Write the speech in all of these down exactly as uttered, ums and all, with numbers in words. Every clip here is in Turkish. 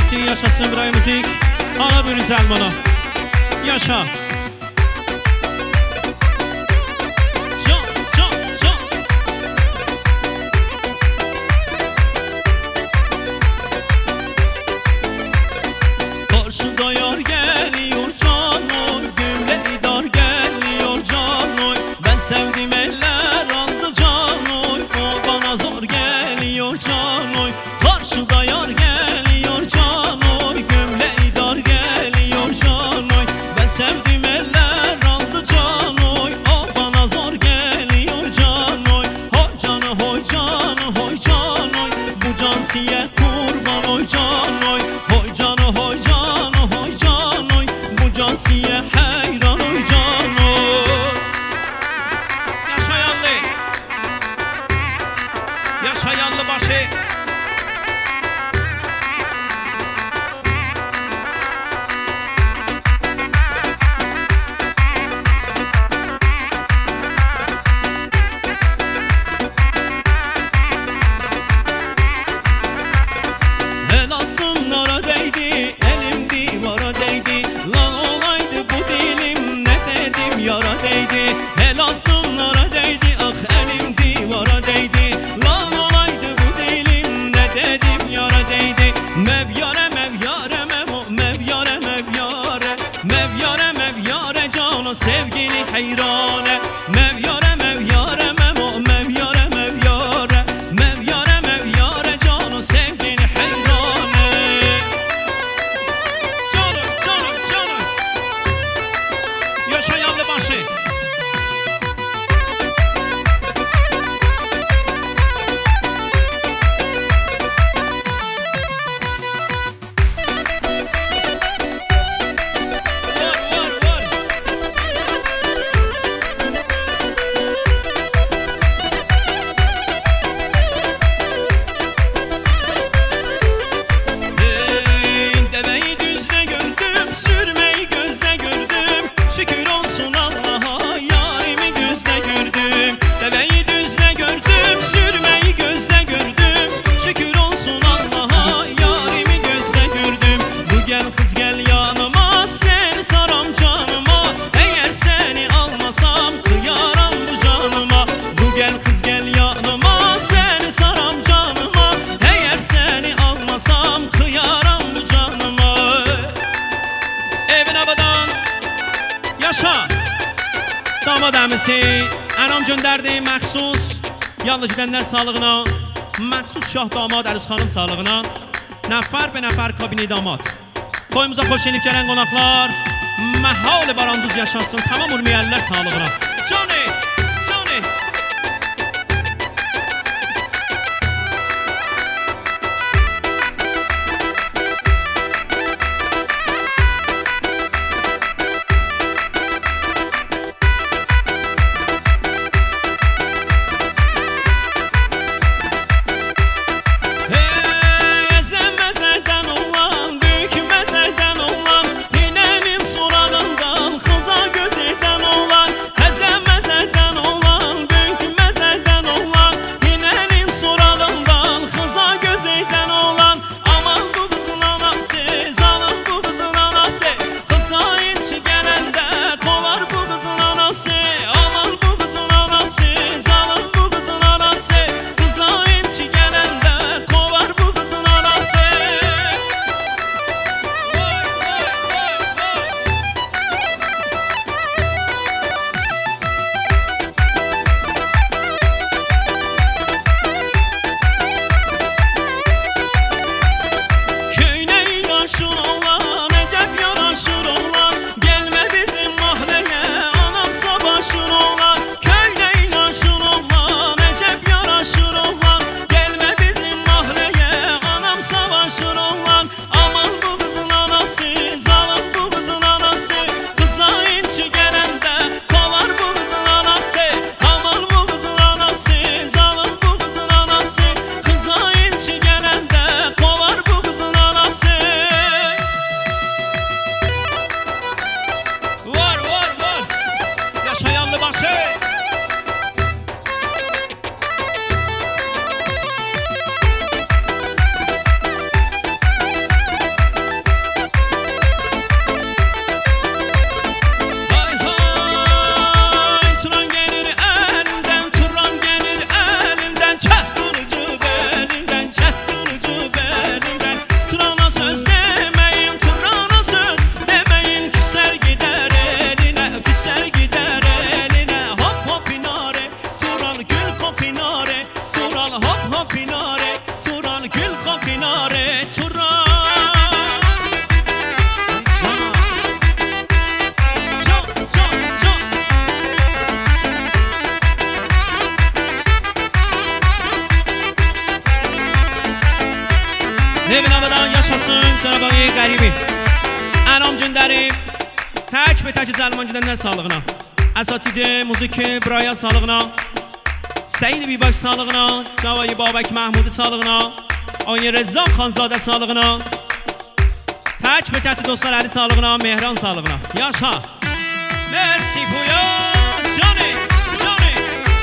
Mersi, yaşasın İbrahim Müzik. Ana bürün Zəlmana. Yaşa. Can, can, can. Karşıda yar geliyor can oy, gümleri dar geliyor can oy. Ben sevdim eller aldı can oy, o bana zor geliyor can oy. Karşıda yar geliyor can oy, gümleri dar geliyor can oy. Ben sevdim eller aldı can oy, o bana zor geliyor can oy. Hoy canı hoy canı hoy can oy, bu can siye kurban oy can oy. Hoy canı hoy canı hoy can oy, bu can siye heyran oy can oy. Yaşa yallı, yaşa yallı başı. El adımlara değdi, elim divara değdi. Lan olaydı bu dilim, ne dedim yara değdi. El adımlara değdi, ah elim divara değdi. Lan olaydı bu dilim, ne dedim yara değdi. Mev yare mev yare mev o mev yare mev yare. Mev yare mev yare cana sevgili heyrane. Mev yare mev yare mev o mev yare mev yare. Mev yare mev yare cana sevgili heyrane. Canım canım canım. Yaşa yanlı başı. Var var var. Hey, deveyi düzde gördüm, sürmeyi gözde gördüm. Şükür olsun Allah'a, yarimi gözde gördüm. Deveyi düzde gördüm, sürmeyi gözde gördüm. Şükür olsun Allah'a, yarimi gözde gördüm. Bu gel kız gel yanıma, seni saram canıma. Eğer seni almasam kıyaram bu canıma. Bu gel kız gel yanıma, seni saram canıma. Eğer seni almasam kıyaram bu canıma. Evin havadan yaşa. Damad əmisi ənam göndərdi məxsus yalnız gidənlər sağlığına, məxsus şah damad Əruz xanım sağlığına. Nəfər be nəfər kabini damad. Toyumuza xoş gelip gələn qonaqlar məhal baranduz yaşasın, tamam urmiyəllər sağlığına. Johnny, Johnny. Hey, əzəm məzədən olan, böyük məzədən olan, hinənin sorağından, xıza gözədən olan. Əzəm məzədən کنار تو را نبین آبادان yaşasın Cenab-ı Hak qaribi Anam Cündərim Tək və tək zəlman gedənlər sağlığına Əsatidi, muziki, buraya sağlığına Seyid Bibak sağlığına Cavayı Babək Məhmudi sağlığına Ayı Rəzzaq Xanzadə sağlığına Tək və tək dostlar əli sağlığına Mehran sağlığına Yaşa Merci Puya Johnny Johnny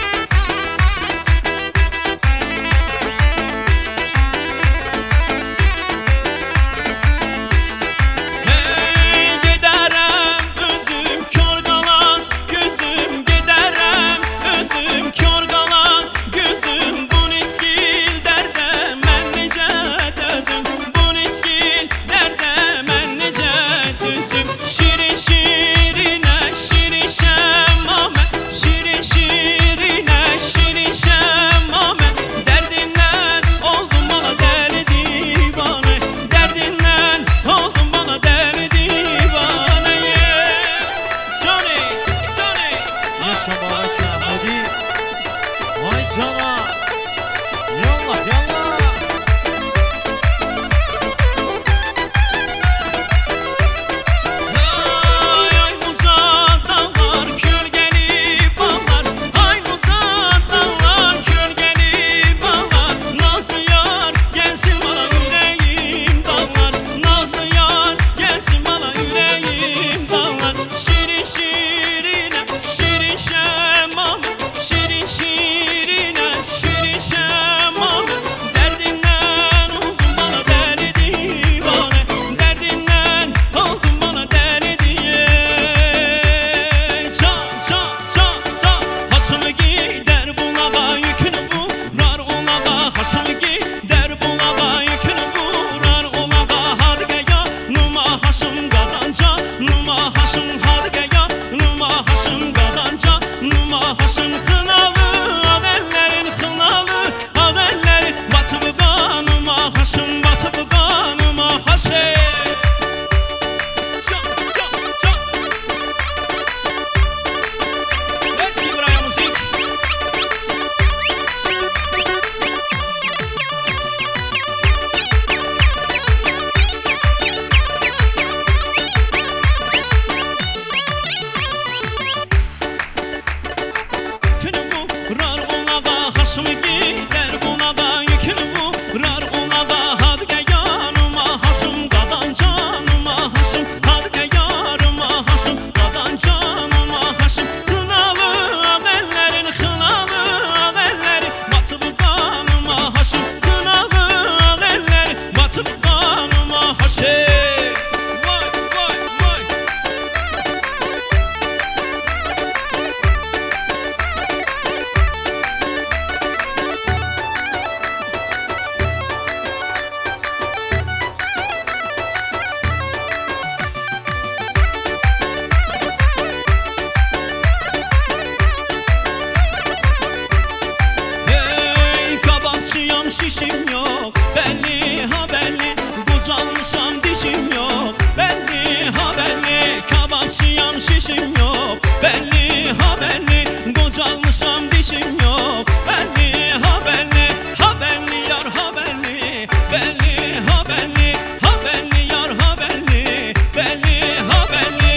Şişim yok belli ha belli Kucalmışam dişim yok belli ha belli Kabapçıyam şişim yok belli ha belli Kucalmışam dişim yok belli ha belli Ha belli yar ha belli belli ha belli Ha belli yar ha belli belli ha belli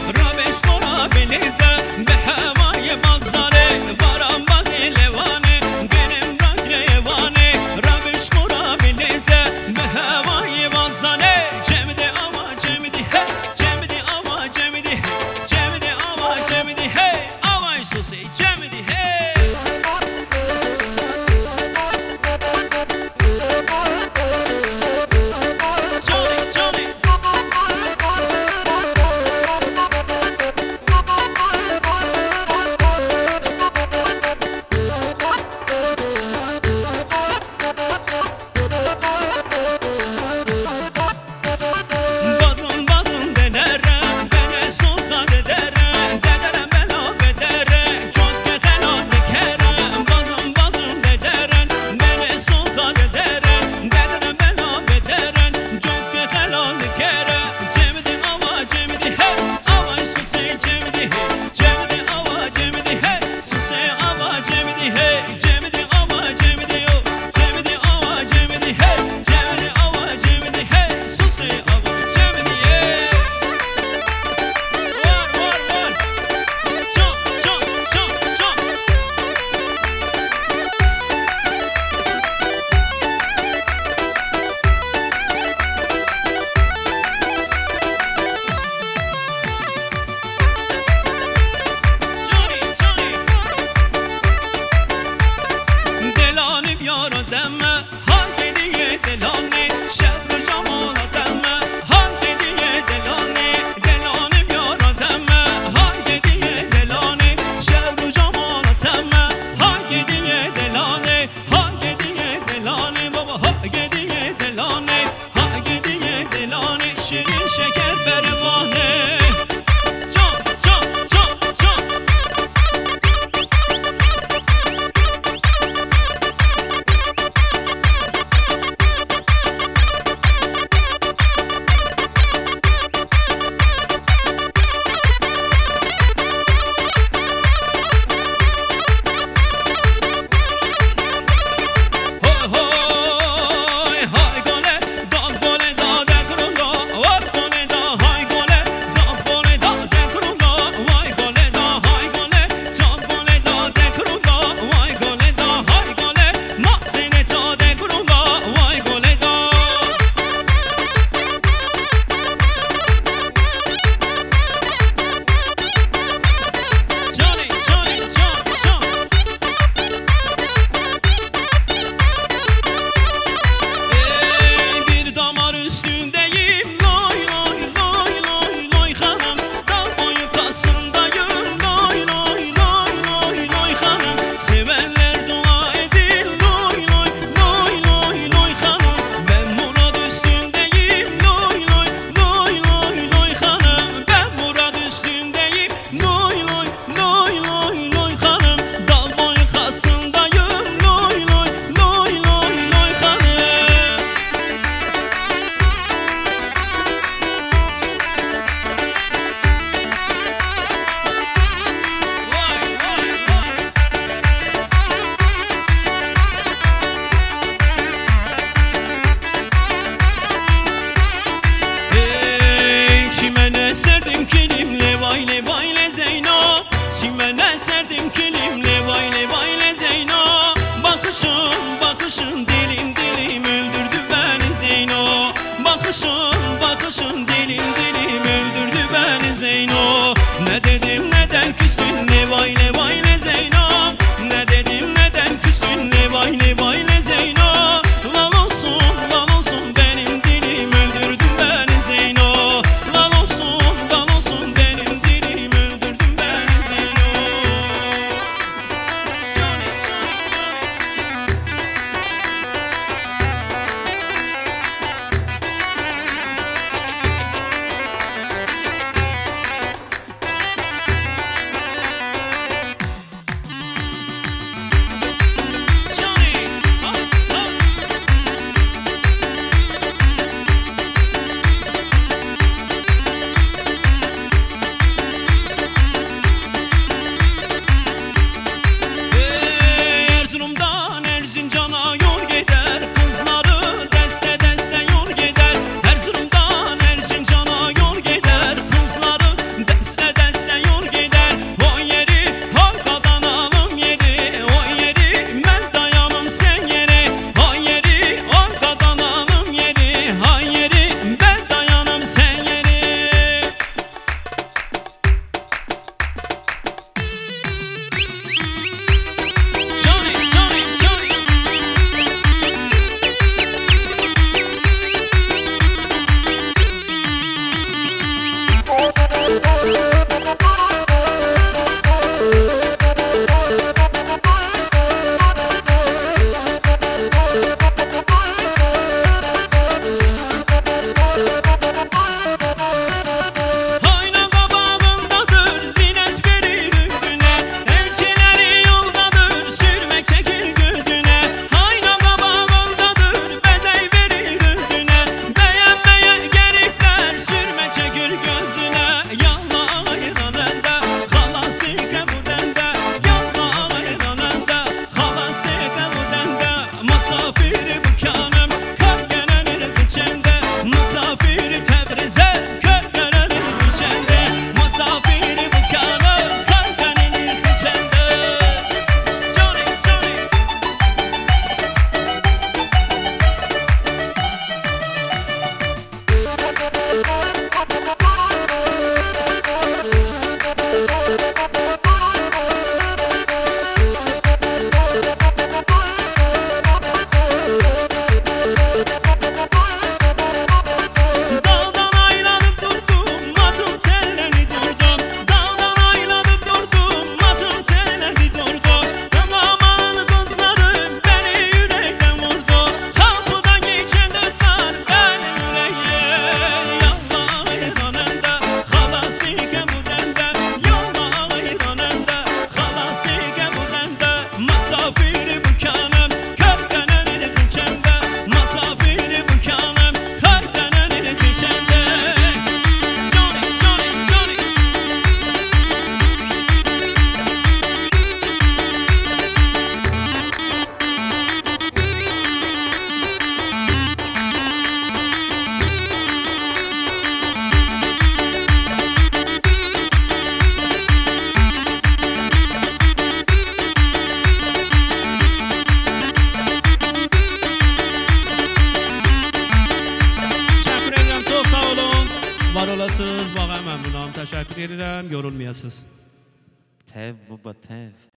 به هوای بازاره باران بازی لوانه edirəm, yorulmayasınız. Tev baba tev.